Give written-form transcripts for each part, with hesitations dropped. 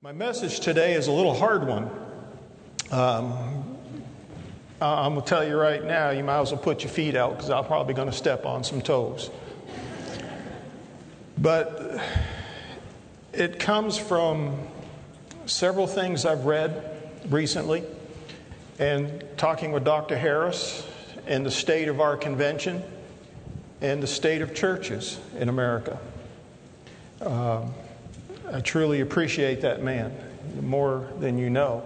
My message today is a little hard one. I'm going to tell you right now, you might as well put your feet out because I'm probably going to step on some toes. But it comes from several things I've read recently and talking with Dr. Harris and the state of our convention and the state of churches in America. I truly appreciate that man, more than you know.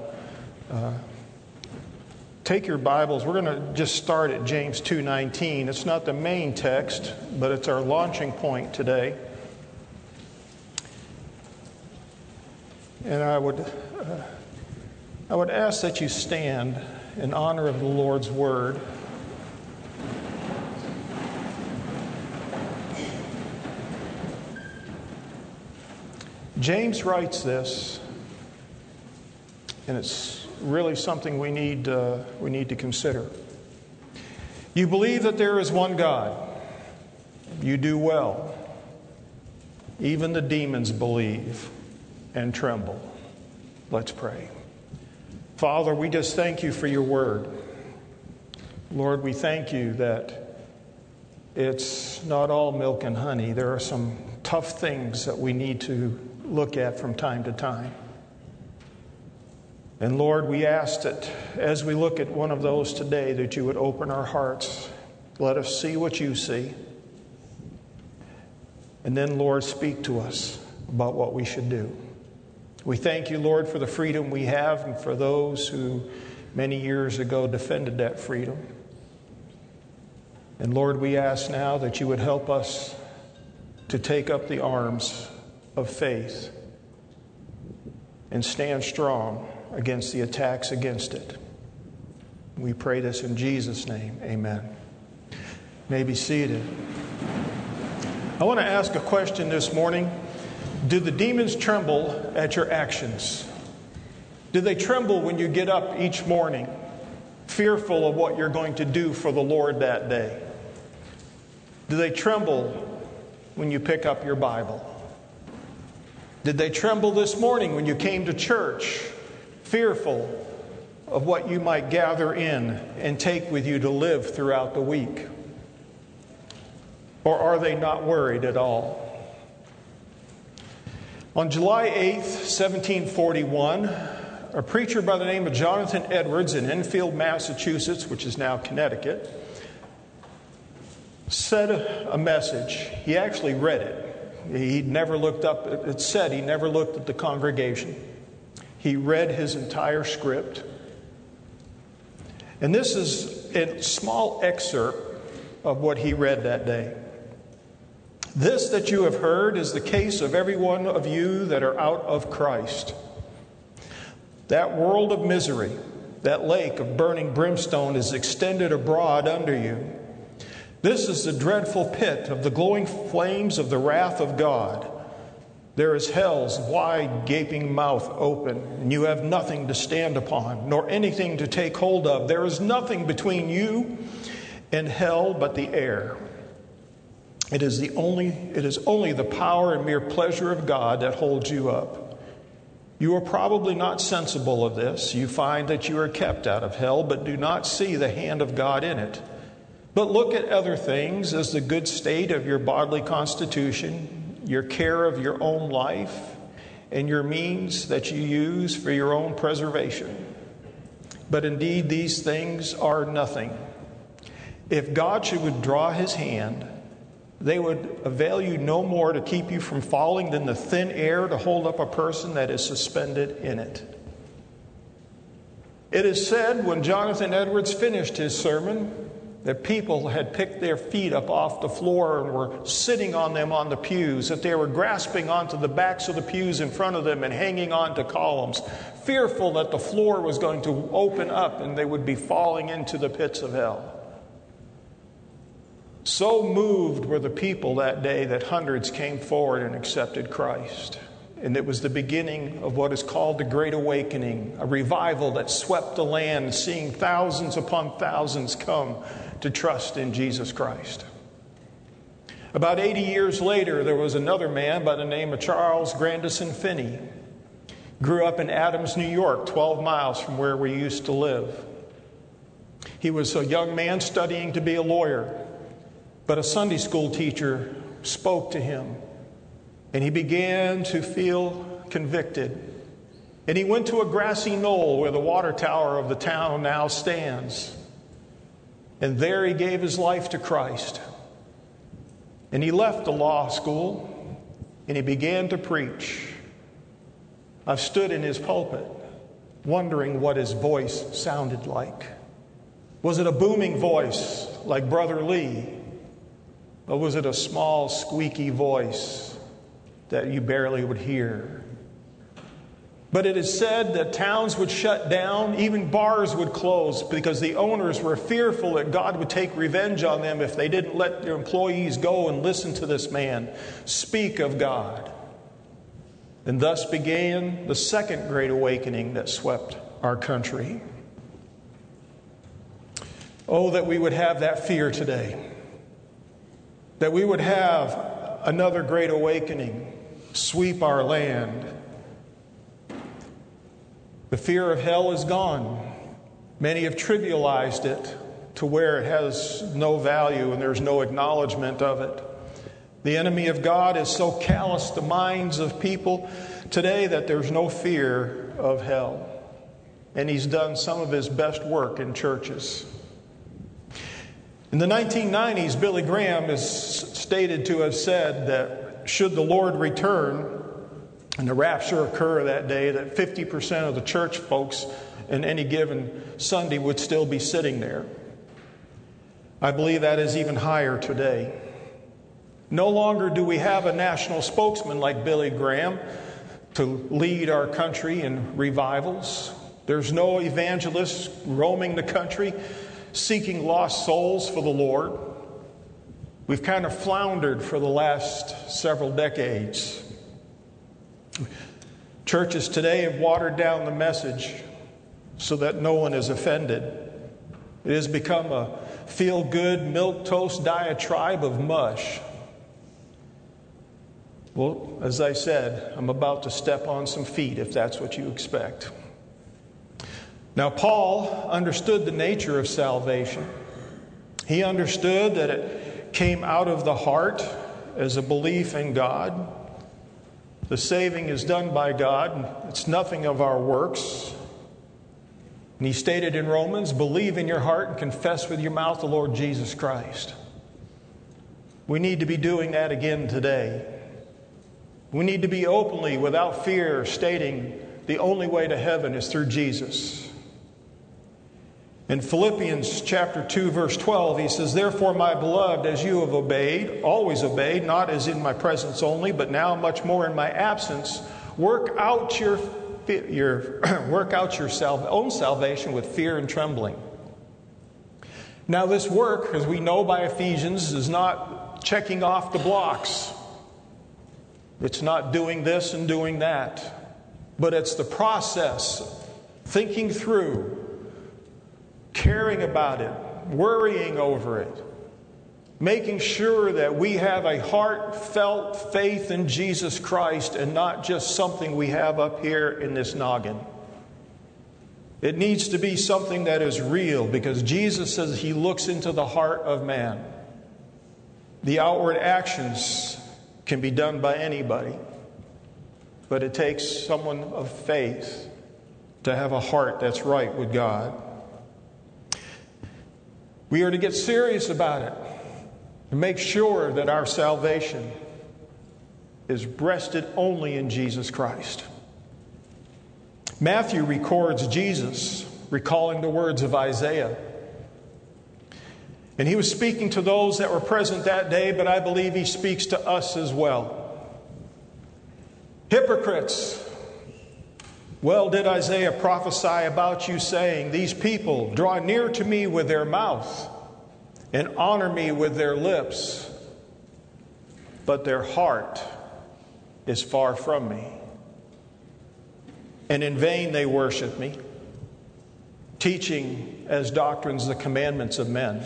Take your Bibles. We're going to just start at James 2:19. It's not the main text, but it's our launching point today. And I would ask that you stand in honor of the Lord's Word. James writes this, and it's really something we need to consider. You believe that there is one God. You do well. Even the demons believe and tremble. Let's pray. Father, we just thank you for your word. Lord, we thank you that it's not all milk and honey. There are some tough things that we need to look at from time to time. And Lord, we ask that as we look at one of those today, that you would open our hearts. Let us see what you see. And then, Lord, speak to us about what we should do. We thank you, Lord, for the freedom we have and for those who many years ago defended that freedom. And Lord, we ask now that you would help us to take up the arms of faith and stand strong against the attacks against it. We pray this in Jesus' name. Amen. You may be seated. I want to ask a question this morning. Do the demons tremble at your actions? Do they tremble when you get up each morning, fearful of what you're going to do for the Lord that day? Do they tremble when you pick up your Bible? Did they tremble this morning when you came to church, fearful of what you might gather in and take with you to live throughout the week? Or are they not worried at all? On July 8th, 1741, a preacher by the name of Jonathan Edwards in Enfield, Massachusetts, which is now Connecticut, said a message. He actually read it. He never looked up. It said he never looked at the congregation. He read his entire script. And this is a small excerpt of what he read that day. This that you have heard is the case of every one of you that are out of Christ. That world of misery, that lake of burning brimstone is extended abroad under you. This is the dreadful pit of the glowing flames of the wrath of God. There is hell's wide gaping mouth open, and you have nothing to stand upon, nor anything to take hold of. There is nothing between you and hell but the air. It is only the power and mere pleasure of God that holds you up. You are probably not sensible of this. You find that you are kept out of hell, but do not see the hand of God in it. But look at other things as the good state of your bodily constitution, your care of your own life, and your means that you use for your own preservation. But indeed, these things are nothing. If God should withdraw his hand, they would avail you no more to keep you from falling than the thin air to hold up a person that is suspended in it. It is said when Jonathan Edwards finished his sermon that people had picked their feet up off the floor and were sitting on them on the pews, that they were grasping onto the backs of the pews in front of them and hanging on to columns, fearful that the floor was going to open up and they would be falling into the pits of hell. So moved were the people that day that hundreds came forward and accepted Christ. And it was the beginning of what is called the Great Awakening, a revival that swept the land, seeing thousands upon thousands come to trust in Jesus Christ. About 80 years later, there was another man by the name of Charles Grandison Finney. Grew up in Adams, New York, 12 miles from where we used to live. He was a young man studying to be a lawyer, but a Sunday school teacher spoke to him, and he began to feel convicted. And he went to a grassy knoll where the water tower of the town now stands. And there he gave his life to Christ. And he left the law school, and he began to preach. I've stood in his pulpit wondering what his voice sounded like. Was it a booming voice like Brother Lee? Or was it a small, squeaky voice that you barely would hear? But it is said that towns would shut down, even bars would close, because the owners were fearful that God would take revenge on them if they didn't let their employees go and listen to this man speak of God. And thus began the second great awakening that swept our country. Oh, that we would have that fear today. That we would have another great awakening sweep our land. The fear of hell is gone. Many have trivialized it to where it has no value and there's no acknowledgement of it. The enemy of God has so calloused the minds of people today that there's no fear of hell. And he's done some of his best work in churches. In the 1990s, Billy Graham is stated to have said that should the Lord return and the rapture occur that day, that 50% of the church folks in any given Sunday would still be sitting there. I believe that is even higher today. No longer do we have a national spokesman like Billy Graham to lead our country in revivals. There's no evangelists roaming the country seeking lost souls for the Lord. We've kind of floundered for the last several decades. Churches today have watered down the message so that no one is offended. It has become a feel-good, milquetoast diatribe of mush. Well, as I said, I'm about to step on some feet if that's what you expect. Now, Paul understood the nature of salvation. He understood that it came out of the heart as a belief in God. The saving is done by God. It's nothing of our works. And he stated in Romans, believe in your heart and confess with your mouth the Lord Jesus Christ. We need to be doing that again today. We need to be openly, without fear, stating the only way to heaven is through Jesus. In Philippians chapter 2, verse 12, he says, therefore, my beloved, as you have obeyed, always obeyed, not as in my presence only, but now much more in my absence, work out your own salvation with fear and trembling. Now, this work, as we know by Ephesians, is not checking off the blocks. It's not doing this and doing that. But it's the process, thinking through, caring about it, worrying over it, making sure that we have a heartfelt faith in Jesus Christ and not just something we have up here in this noggin. It needs to be something that is real, because Jesus says he looks into the heart of man. The outward actions can be done by anybody, but it takes someone of faith to have a heart that's right with God. We are to get serious about it and make sure that our salvation is rested only in Jesus Christ. Matthew records Jesus recalling the words of Isaiah. And he was speaking to those that were present that day, but I believe he speaks to us as well. Hypocrites! Well did Isaiah prophesy about you, saying, these people draw near to me with their mouth and honor me with their lips, but their heart is far from me. And in vain they worship me, teaching as doctrines the commandments of men.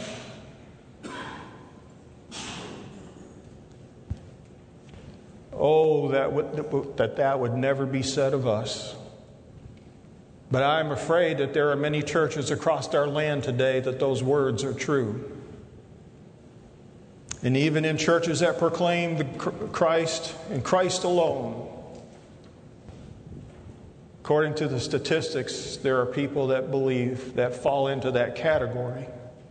Oh, that would never be said of us. But I'm afraid that there are many churches across our land today that those words are true. And even in churches that proclaim the Christ and Christ alone, according to the statistics, there are people that believe that fall into that category.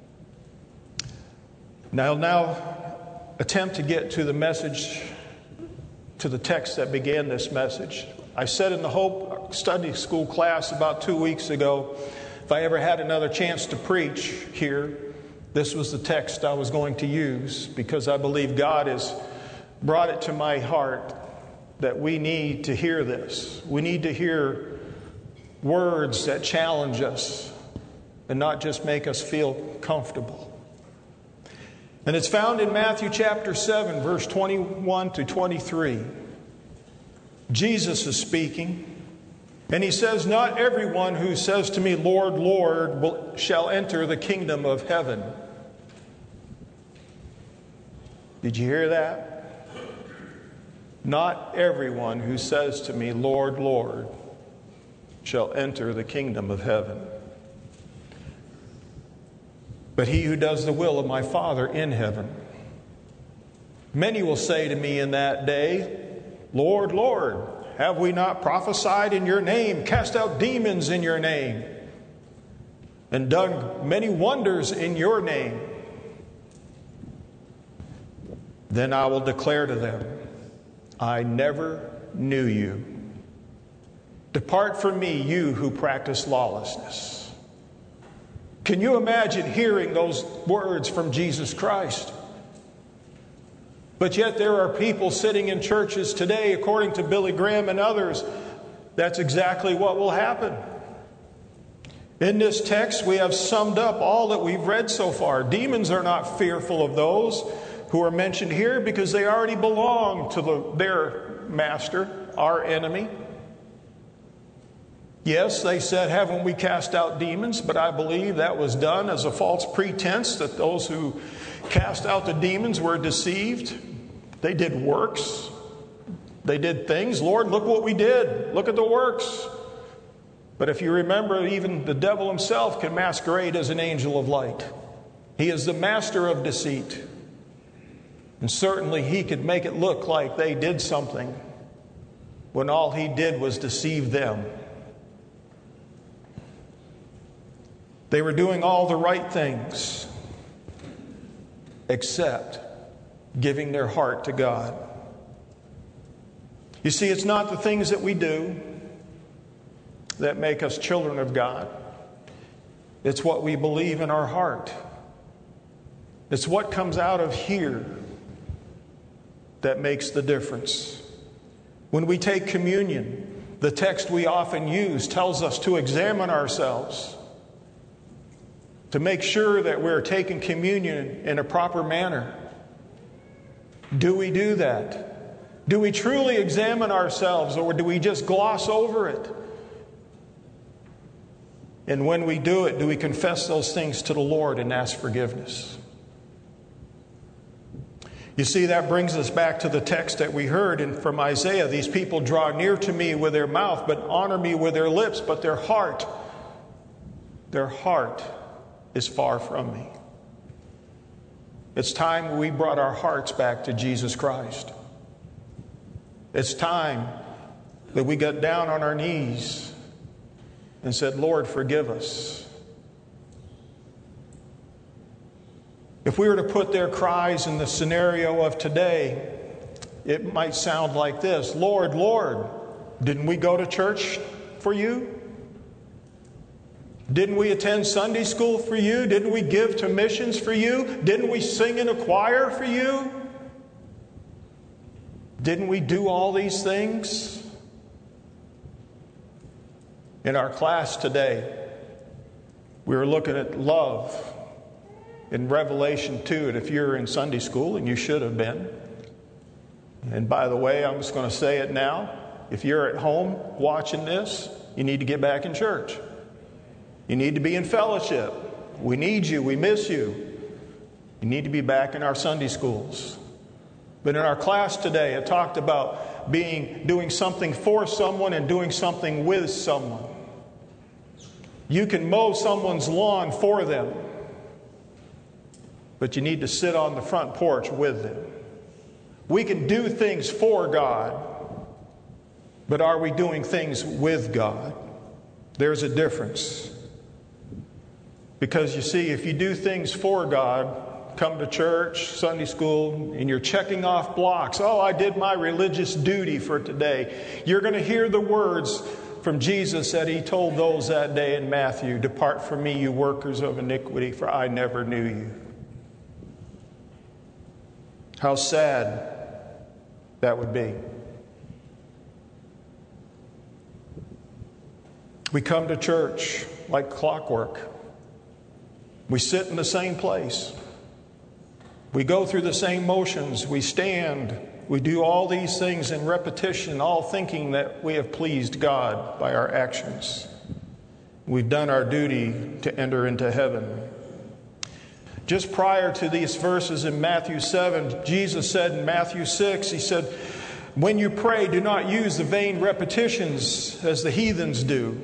Now attempt to get to the message, to the text that began this message. I said in the Hope Sunday School class about 2 weeks ago, if I ever had another chance to preach here, this was the text I was going to use, because I believe God has brought it to my heart that we need to hear this. We need to hear words that challenge us and not just make us feel comfortable. And it's found in Matthew chapter 7, verse 21 to 23. Jesus is speaking, and he says, "Not everyone who says to me, 'Lord, Lord,' shall enter the kingdom of heaven." Did you hear that? Not everyone who says to me, "Lord, Lord," shall enter the kingdom of heaven, but he who does the will of my Father in heaven. Many will say to me in that day, "Lord, Lord, have we not prophesied in your name, cast out demons in your name, and done many wonders in your name?" Then I will declare to them, "I never knew you. Depart from me, you who practice lawlessness." Can you imagine hearing those words from Jesus Christ? But yet there are people sitting in churches today, according to Billy Graham and others, that's exactly what will happen. In this text, we have summed up all that we've read so far. Demons are not fearful of those who are mentioned here because they already belong to their master, our enemy. Yes, they said, "Haven't we cast out demons?" But I believe that was done as a false pretense, that those who cast out the demons were deceived. They did works. They did things. "Lord, look what we did. Look at the works." But if you remember, even the devil himself can masquerade as an angel of light. He is the master of deceit. And certainly he could make it look like they did something when all he did was deceive them. They were doing all the right things except giving their heart to God. You see, it's not the things that we do that make us children of God. It's what we believe in our heart. It's what comes out of here that makes the difference. When we take communion, the text we often use tells us to examine ourselves, to make sure that we're taking communion in a proper manner. Do we do that? Do we truly examine ourselves, or do we just gloss over it? And when we do it, do we confess those things to the Lord and ask forgiveness? You see, that brings us back to the text that we heard from Isaiah. "These people draw near to me with their mouth, but honor me with their lips, but their heart is far from me." It's time we brought our hearts back to Jesus Christ. It's time that we got down on our knees and said, "Lord, forgive us." If we were to put their cries in the scenario of today, it might sound like this: "Lord, Lord, didn't we go to church for you? Didn't we attend Sunday school for you? Didn't we give to missions for you? Didn't we sing in a choir for you? Didn't we do all these things?" In our class today, we were looking at love in Revelation 2. And if you're in Sunday school, and you should have been, and by the way, I'm just going to say it now, if you're at home watching this, you need to get back in church. You need to be in fellowship. We need you. We miss you. You need to be back in our Sunday schools. But in our class today, it talked about doing something for someone and doing something with someone. You can mow someone's lawn for them, but you need to sit on the front porch with them. We can do things for God, but are we doing things with God? There's a difference. Because you see, if you do things for God, come to church, Sunday school, and you're checking off blocks, oh, I did my religious duty for today, you're going to hear the words from Jesus that he told those that day in Matthew, "Depart from me, you workers of iniquity, for I never knew you." How sad that would be. We come to church like clockwork. We sit in the same place. We go through the same motions. We stand. We do all these things in repetition, all thinking that we have pleased God by our actions. We've done our duty to enter into heaven. Just prior to these verses in Matthew 7, Jesus said in Matthew 6, he said, "When you pray, do not use the vain repetitions as the heathens do,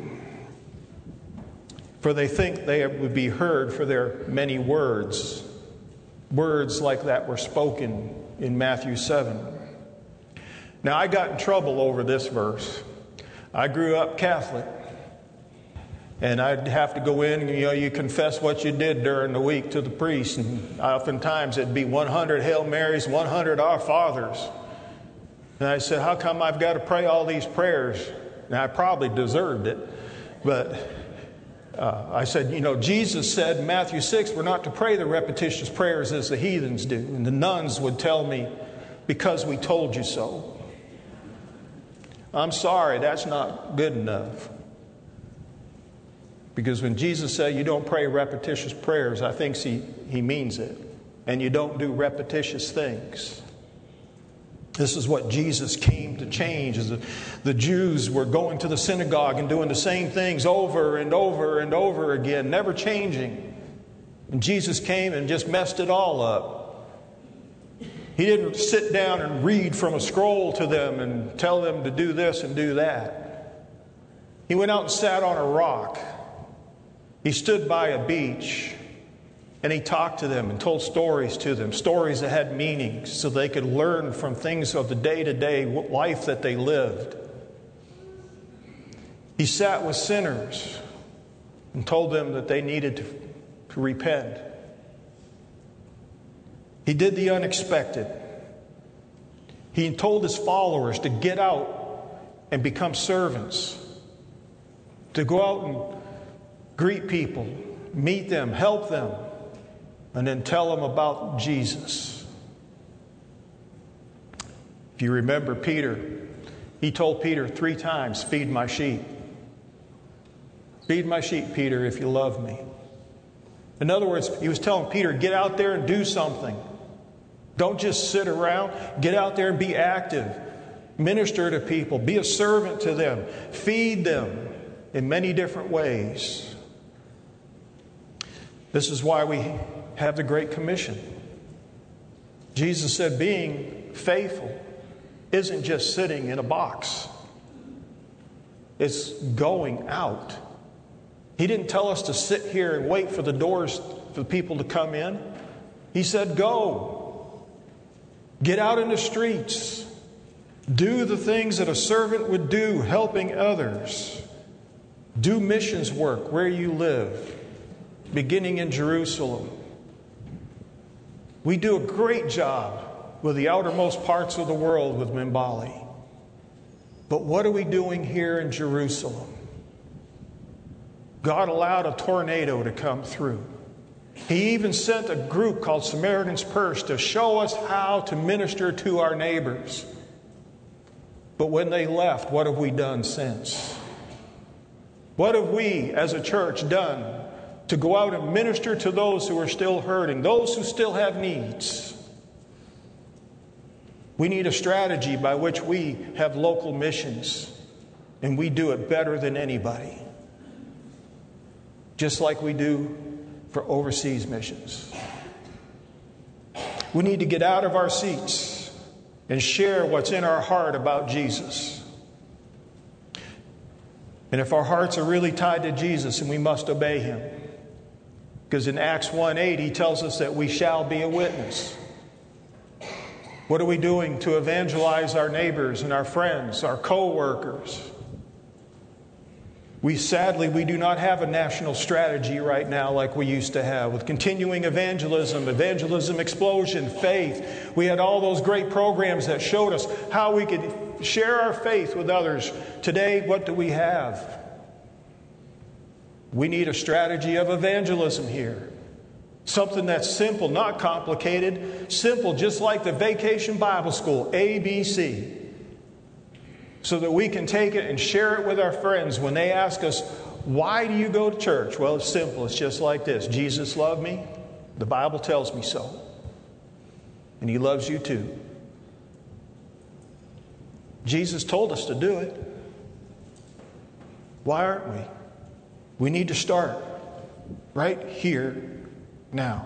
for they think they would be heard for their many words." Words like that were spoken in Matthew 7. Now, I got in trouble over this verse. I grew up Catholic. And I'd have to go in, you confess what you did during the week to the priest. And oftentimes it'd be 100 Hail Marys, 100 Our Fathers. And I said, how come I've got to pray all these prayers? Now, I probably deserved it. But I said, Jesus said in Matthew 6, we're not to pray the repetitious prayers as the heathens do. And the nuns would tell me, because we told you so. I'm sorry, that's not good enough. Because when Jesus said you don't pray repetitious prayers, I think he means it. And you don't do repetitious things. This is what Jesus came to change. The Jews were going to the synagogue and doing the same things over and over and over again, never changing. And Jesus came and just messed it all up. He didn't sit down and read from a scroll to them and tell them to do this and do that. He went out and sat on a rock. He stood by a beach and he talked to them and told stories to them, stories that had meaning so they could learn from things of the day-to-day life that they lived. He sat with sinners and told them that they needed to repent. He did the unexpected. He told his followers to get out and become servants, to go out and greet people, meet them, help them, and then tell them about Jesus. If you remember Peter, he told Peter 3 times, "Feed my sheep. Feed my sheep, Peter, if you love me." In other words, he was telling Peter, get out there and do something. Don't just sit around. Get out there and be active. Minister to people. Be a servant to them. Feed them in many different ways. This is why we have the Great Commission. Jesus said being faithful isn't just sitting in a box. It's going out. He didn't tell us to sit here and wait for the doors for the people to come in. He said go. Get out in the streets. Do the things that a servant would do, helping others. Do missions work where you live. Beginning in Jerusalem. We do a great job with the outermost parts of the world with Mimbali. But what are we doing here in Jerusalem? God allowed a tornado to come through. He even sent a group called Samaritan's Purse to show us how to minister to our neighbors. But when they left, what have we done since? What have we as a church done to go out and minister to those who are still hurting, those who still have needs? We need a strategy by which we have local missions, and we do it better than anybody. Just like we do for overseas missions. We need to get out of our seats and share what's in our heart about Jesus. And if our hearts are really tied to Jesus, and we must obey Him. Because in Acts 1:8, He tells us that we shall be a witness. What are we doing to evangelize our neighbors and our friends, our co-workers? We do not have a national strategy right now like we used to have with continuing evangelism explosion, faith. We had all those great programs that showed us how we could share our faith with others. Today, what do we have? We need a strategy of evangelism here. Something that's simple, not complicated. Simple, just like the Vacation Bible School, ABC. So that we can take it and share it with our friends when they ask us, why do you go to church? Well, it's simple. It's just like this. Jesus loved me. The Bible tells me so. And He loves you too. Jesus told us to do it. Why aren't we? We need to start right here, now.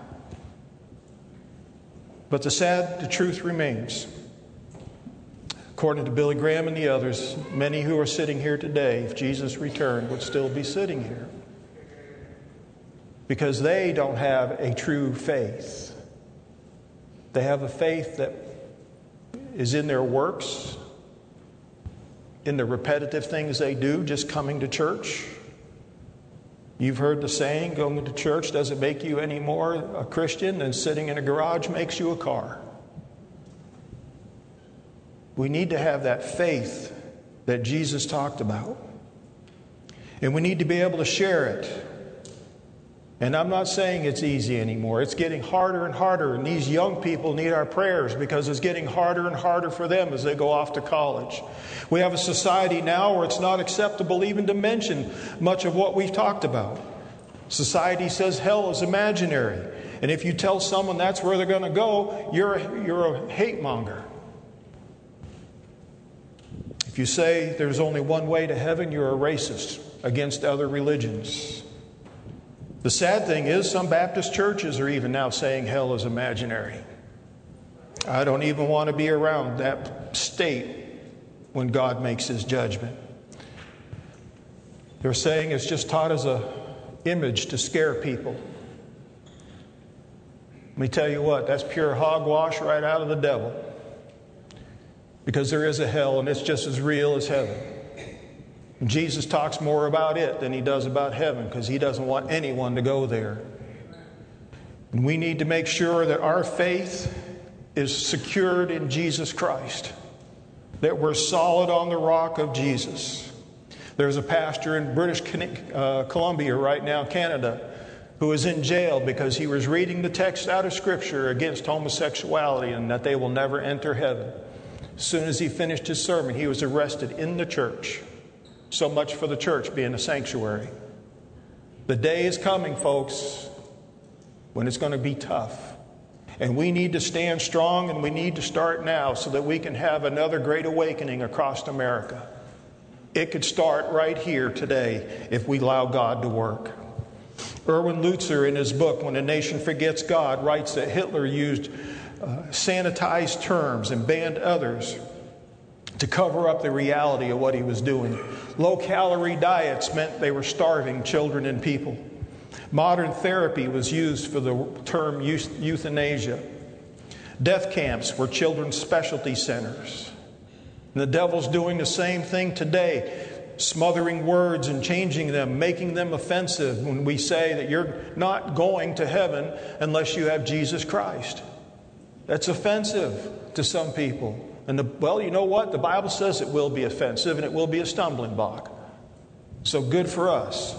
But the truth remains. According to Billy Graham and the others, many who are sitting here today, if Jesus returned, would still be sitting here. Because they don't have a true faith. They have a faith that is in their works, in the repetitive things they do, just coming to church. You've heard the saying, going to church doesn't make you any more a Christian than sitting in a garage makes you a car. We need to have that faith that Jesus talked about. And we need to be able to share it. And I'm not saying it's easy anymore. It's getting harder and harder. And these young people need our prayers because it's getting harder and harder for them as they go off to college. We have a society now where it's not acceptable even to mention much of what we've talked about. Society says hell is imaginary. And if you tell someone that's where they're going to go, you're a hate monger. If you say there's only one way to heaven, you're a racist against other religions. The sad thing is some Baptist churches are even now saying hell is imaginary. I don't even want to be around that state when God makes His judgment. They're saying it's just taught as an image to scare people. Let me tell you what, that's pure hogwash right out of the devil. Because there is a hell and it's just as real as heaven. And Jesus talks more about it than He does about heaven because He doesn't want anyone to go there. And we need to make sure that our faith is secured in Jesus Christ. That we're solid on the rock of Jesus. There's a pastor in British Columbia right now, Canada, who is in jail because he was reading the text out of Scripture against homosexuality and that they will never enter heaven. As soon as he finished his sermon, he was arrested in the church. So much for the church being a sanctuary. The day is coming, folks, when it's going to be tough. And we need to stand strong and we need to start now so that we can have another great awakening across America. It could start right here today if we allow God to work. Erwin Lutzer, in his book, When a Nation Forgets God, writes that Hitler used sanitized terms and banned others to cover up the reality of what he was doing. Low-calorie diets meant they were starving children and people. Modern therapy was used for the term euthanasia. Death camps were children's specialty centers. And the devil's doing the same thing today, smothering words and changing them, making them offensive when we say that you're not going to heaven unless you have Jesus Christ. That's offensive to some people. And well, you know what? The Bible says it will be offensive and it will be a stumbling block. So good for us.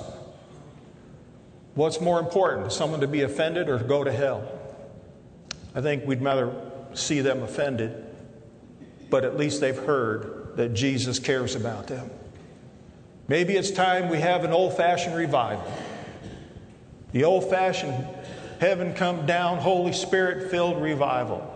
What's more important, someone to be offended or to go to hell? I think we'd rather see them offended, but at least they've heard that Jesus cares about them. Maybe it's time we have an old-fashioned revival. The old-fashioned heaven come down, Holy Spirit-filled revival.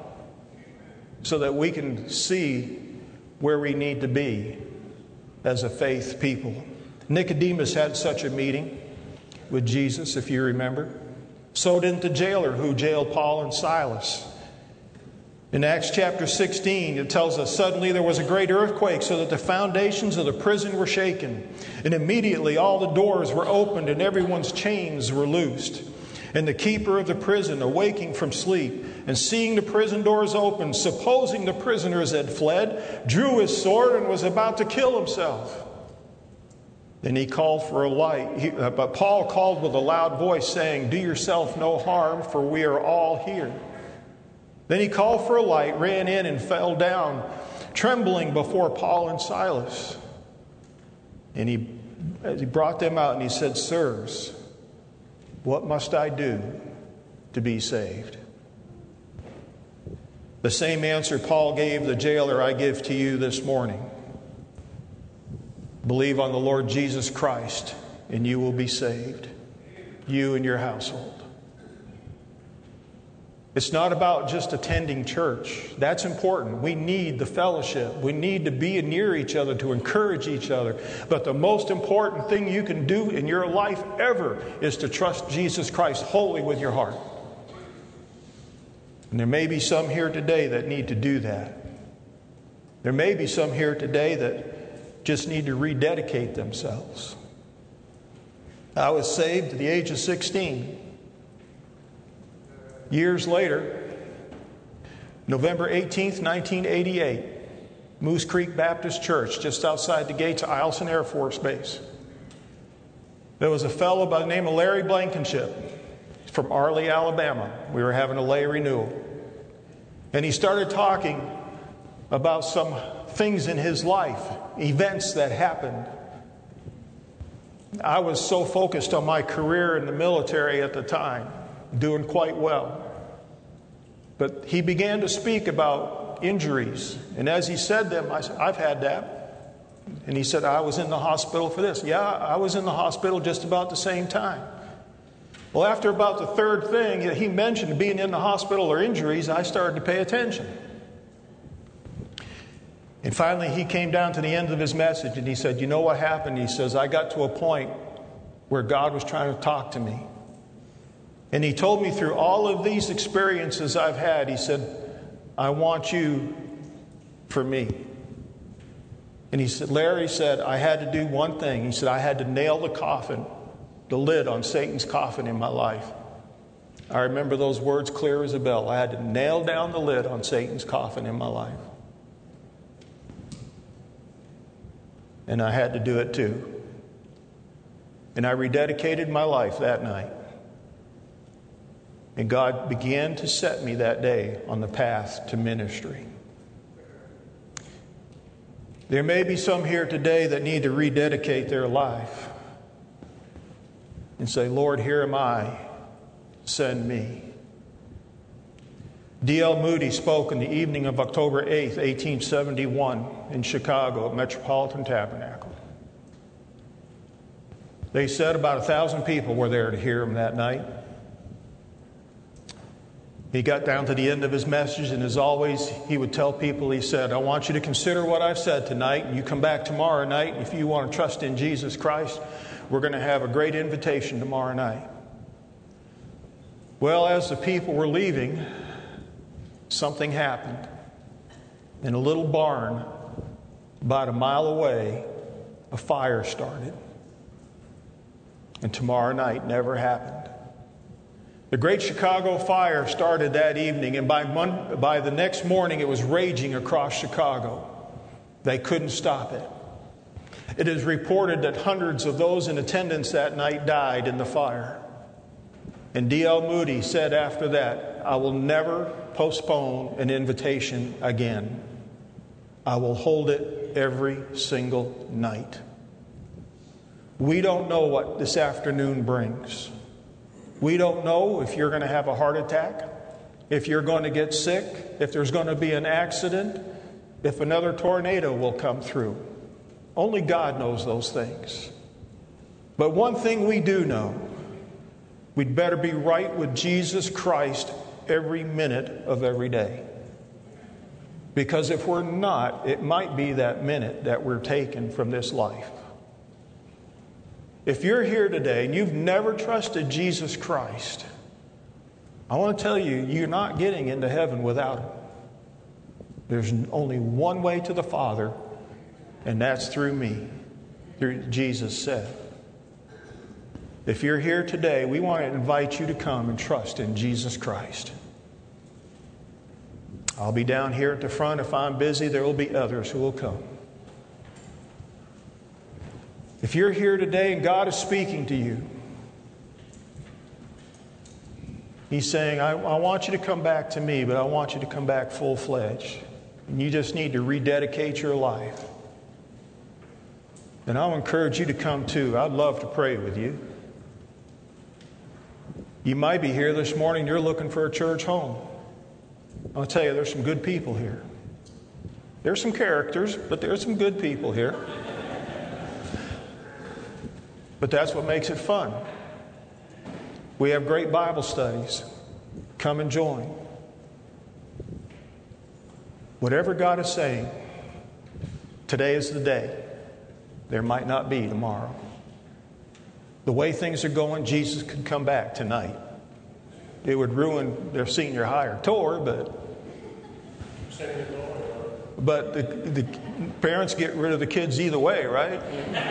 So that we can see where we need to be as a faith people. Nicodemus had such a meeting with Jesus, if you remember. So did the jailer who jailed Paul and Silas. In Acts chapter 16, it tells us, suddenly there was a great earthquake so that the foundations of the prison were shaken. And immediately all the doors were opened and everyone's chains were loosed. And the keeper of the prison, awaking from sleep and seeing the prison doors open, supposing the prisoners had fled, drew his sword and was about to kill himself. Then he called for a light. But Paul called with a loud voice, saying, "Do yourself no harm, for we are all here." Then he called for a light, ran in, and fell down, trembling before Paul and Silas. And he brought them out, and he said, "Sirs, what must I do to be saved?" The same answer Paul gave the jailer I give to you this morning. Believe on the Lord Jesus Christ, and you will be saved, you and your household. It's not about just attending church. That's important. We need the fellowship. We need to be near each other, to encourage each other. But the most important thing you can do in your life ever is to trust Jesus Christ wholly with your heart. And there may be some here today that need to do that. There may be some here today that just need to rededicate themselves. I was saved at the age of 16. Years later, November 18th, 1988, Moose Creek Baptist Church, just outside the gates of Eielson Air Force Base. There was a fellow by the name of Larry Blankenship from Arley, Alabama. We were having a lay renewal. And he started talking about some things in his life, events that happened. I was so focused on my career in the military at the time, doing quite well. But he began to speak about injuries. And as he said them, I said, "I've had that." And he said, "I was in the hospital for this." Yeah, I was in the hospital just about the same time. Well, after about the third thing he mentioned, being in the hospital or injuries, I started to pay attention. And finally, he came down to the end of his message and he said, "You know what happened?" He says, "I got to a point where God was trying to talk to me. And he told me through all of these experiences I've had," he said, "I want you for me." And he said, "Larry," said, "I had to do one thing." He said, "I had to nail the coffin, the lid on Satan's coffin in my life." I remember those words clear as a bell. I had to nail down the lid on Satan's coffin in my life. And I had to do it too. And I rededicated my life that night. And God began to set me that day on the path to ministry. There may be some here today that need to rededicate their life and say, "Lord, here am I, send me." D.L. Moody spoke on the evening of October 8th, 1871 in Chicago at Metropolitan Tabernacle. They said about 1,000 people were there to hear him that night. He got down to the end of his message, and as always, he would tell people, he said, "I want you to consider what I've said tonight, and you come back tomorrow night. If you want to trust in Jesus Christ, we're going to have a great invitation tomorrow night." Well, as the people were leaving, something happened. In a little barn about a mile away, a fire started. And tomorrow night never happened. The Great Chicago Fire started that evening, and by the next morning it was raging across Chicago. They couldn't stop it. It is reported that hundreds of those in attendance that night died in the fire. And D.L. Moody said after that, "I will never postpone an invitation again. I will hold it every single night." We don't know what this afternoon brings. We don't know if you're going to have a heart attack, if you're going to get sick, if there's going to be an accident, if another tornado will come through. Only God knows those things. But one thing we do know, we'd better be right with Jesus Christ every minute of every day. Because if we're not, it might be that minute that we're taken from this life. If you're here today and you've never trusted Jesus Christ, I want to tell you, you're not getting into heaven without Him. There's only one way to the Father, and that's through me, Jesus said. If you're here today, we want to invite you to come and trust in Jesus Christ. I'll be down here at the front. If I'm busy, there will be others who will come. If you're here today and God is speaking to you, He's saying, I want you to come back to me, but I want you to come back full-fledged. And you just need to rededicate your life. And I'll encourage you to come too. I'd love to pray with you. You might be here this morning, you're looking for a church home. I'll tell you, there's some good people here. There's some characters, but there's some good people here. But that's what makes it fun. We have great Bible studies. Come and join. Whatever God is saying, today is the day. There might not be tomorrow. The way things are going, Jesus could come back tonight. It would ruin their senior high tour, but the parents get rid of the kids either way, right?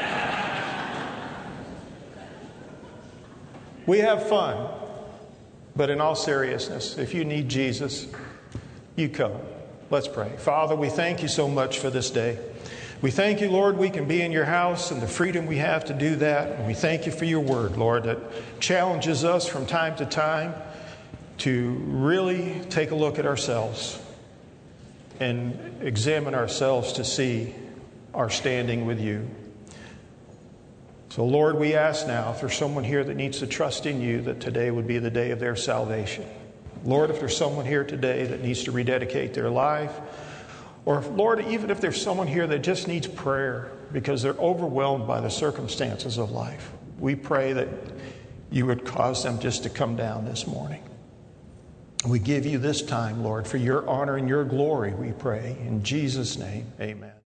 We have fun, but in all seriousness, if you need Jesus, you come. Let's pray. Father, we thank you so much for this day. We thank you, Lord, we can be in your house and the freedom we have to do that. And we thank you for your word, Lord, that challenges us from time to time to really take a look at ourselves and examine ourselves to see our standing with you. So, Lord, we ask now if there's someone here that needs to trust in you, that today would be the day of their salvation. Lord, if there's someone here today that needs to rededicate their life, or, Lord, even if there's someone here that just needs prayer because they're overwhelmed by the circumstances of life, we pray that you would cause them just to come down this morning. We give you this time, Lord, for your honor and your glory, we pray. In Jesus' name, amen.